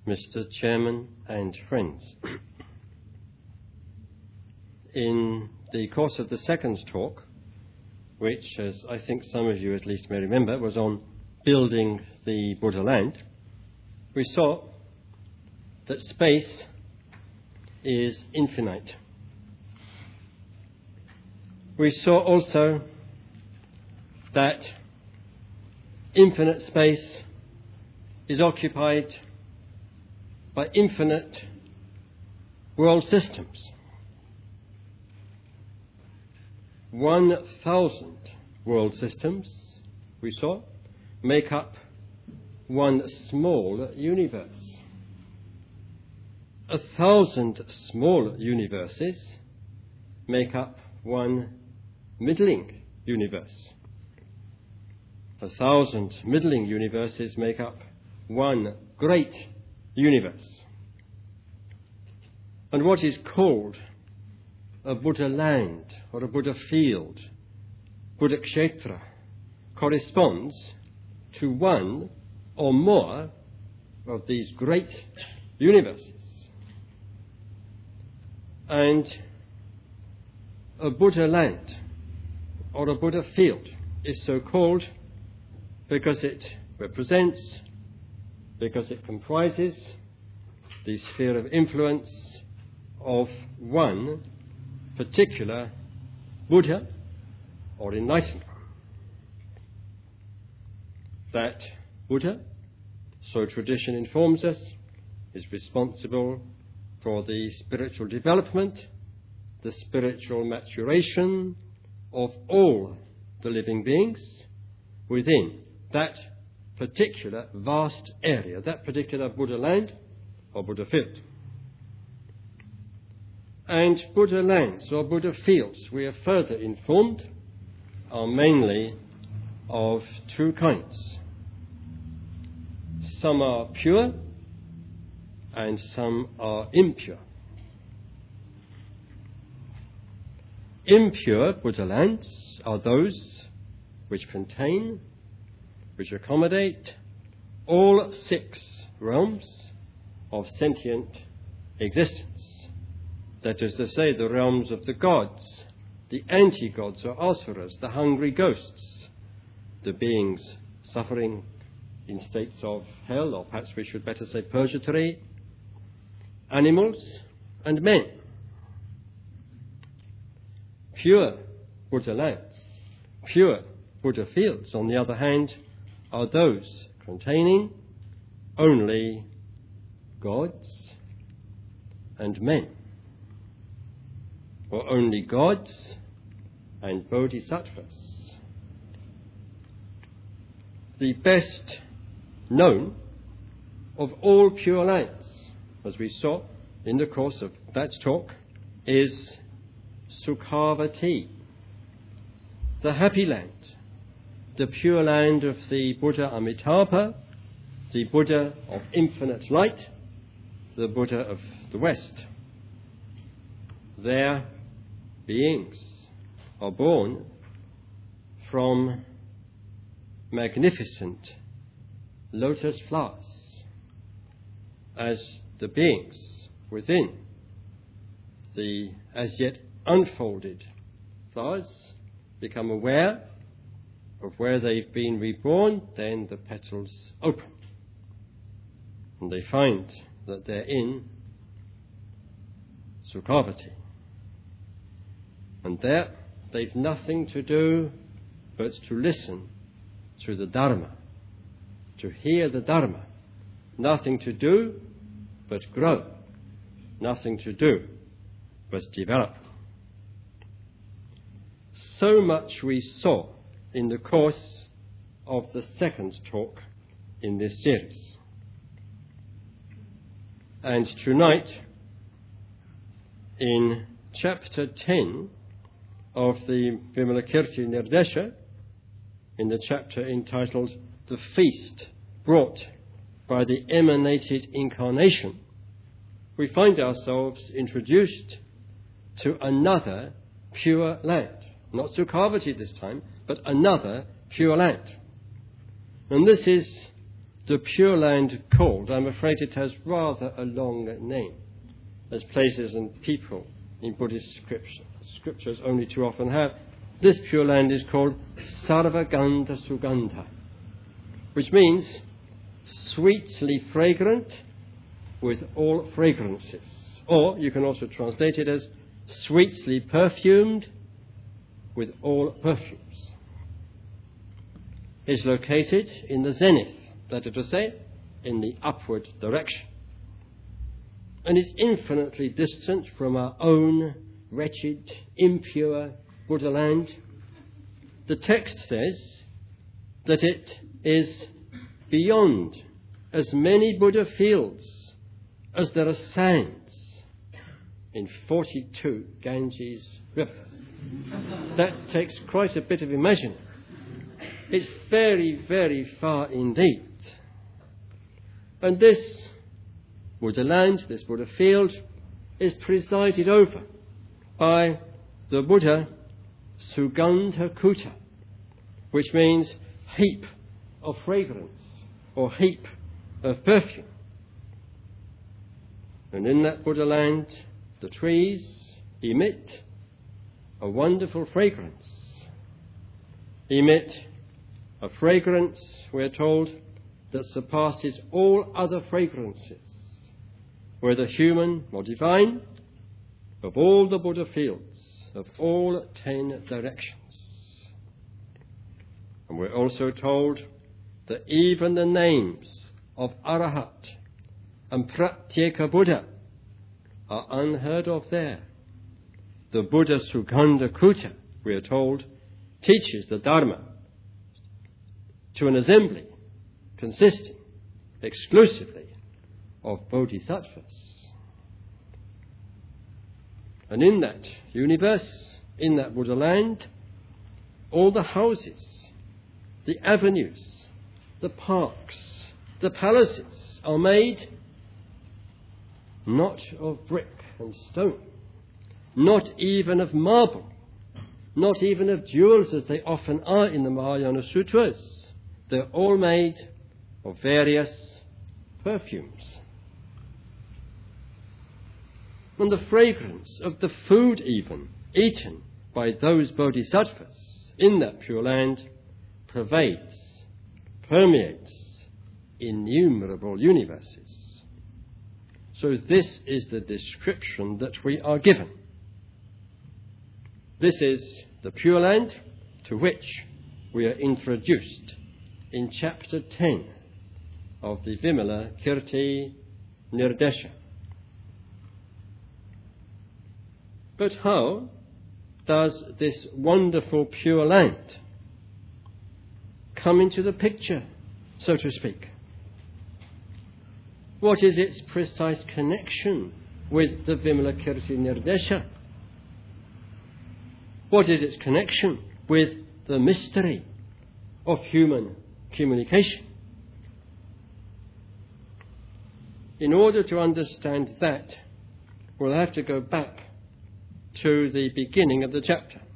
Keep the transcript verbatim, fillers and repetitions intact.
Mister Chairman and friends. In the course of the second talk, which, as I think some of you at least may remember, was on building the Buddha land, we saw that space is infinite. We saw also that infinite space is occupied by infinite world systems. One thousand world systems, we saw, make up one small universe. A thousand small universes make up one middling universe. A thousand middling universes make up one great universe. And what is called a Buddha land or a Buddha field, Buddha Kshetra, corresponds to one or more of these great universes. And a Buddha land or a Buddha field is so called because it represents, because it comprises the sphere of influence of one particular Buddha or enlightened one. That Buddha, so tradition informs us, is responsible for the spiritual development, the spiritual maturation of all the living beings within that particular vast area, that particular Buddha land or Buddha field. And Buddha lands or Buddha fields, we are further informed, are mainly of two kinds. Some are pure and some are impure. Impure Buddha lands are those which contain, which accommodate all six realms of sentient existence. That is to say, the realms of the gods, the anti-gods or asuras, the hungry ghosts, the beings suffering in states of hell, or perhaps we should better say purgatory, animals and men. Pure Buddha lands, pure Buddha fields, on the other hand, are those containing only gods and men, or only gods and bodhisattvas. The best known of all pure lands, as we saw in the course of that talk, is Sukhavati, the happy land, the pure land of the Buddha Amitabha, the Buddha of infinite light, the Buddha of the West. Their beings are born from magnificent lotus flowers, as the beings within the as yet unfolded flowers become aware of where they've been reborn, then the petals open and they find that they're in Sukhavati. And there they've nothing to do but to listen to the Dharma, to hear the Dharma. Nothing to do but grow. Nothing to do but develop. So much we saw in the course of the second talk in this series. And tonight, in chapter ten of the Vimalakirti Nirdesha, in the chapter entitled The Feast Brought by the Emanated Incarnation, we find ourselves introduced to another pure land. Not Sukhavati this time, but another pure land. And this is the Pure Land called? I'm afraid it has rather a long name, as places and people in Buddhist scripture, scriptures only too often have. This Pure Land is called Sarvagandha Sugandha, which means sweetly fragrant with all fragrances. Or you can also translate it as sweetly perfumed with all perfumes. It's located in the zenith, that is to say, in the upward direction. And it's infinitely distant from our own wretched, impure Buddha land. The text says that it is beyond as many Buddha fields as there are sands in forty-two Ganges rivers. That takes quite a bit of imagining. It's very, very far indeed. And this Buddha land, this Buddha field, is presided over by the Buddha Sugandha Kuta, which means heap of fragrance or heap of perfume. And in that Buddha land, the trees emit a wonderful fragrance. Emit a fragrance, we're told, that surpasses all other fragrances, whether human or divine, of all the Buddha fields, of all ten directions. And we're also told that even the names of Arahat and Pratyeka Buddha are unheard of there. The Buddha Sugandha Kuta, we are told, teaches the Dharma to an assembly consisting exclusively of bodhisattvas. And in that universe, in that Buddha land, all the houses, the avenues, the parks, the palaces are made not of brick and stone, not even of marble, not even of jewels as they often are in the Mahayana Sutras. They're all made of various perfumes. And the fragrance of the food even eaten by those bodhisattvas in that Pure Land pervades, permeates innumerable universes. So this is the description that we are given. This is the Pure Land to which we are introduced in chapter ten of the Vimala Kirti Nirdesha. But how does this wonderful Pure Land come into the picture, so to speak? What is its precise connection with the Vimala Kirti Nirdesha? What is its connection with the mystery of human communication? In order to understand that, we'll have to go back to the beginning of the chapter.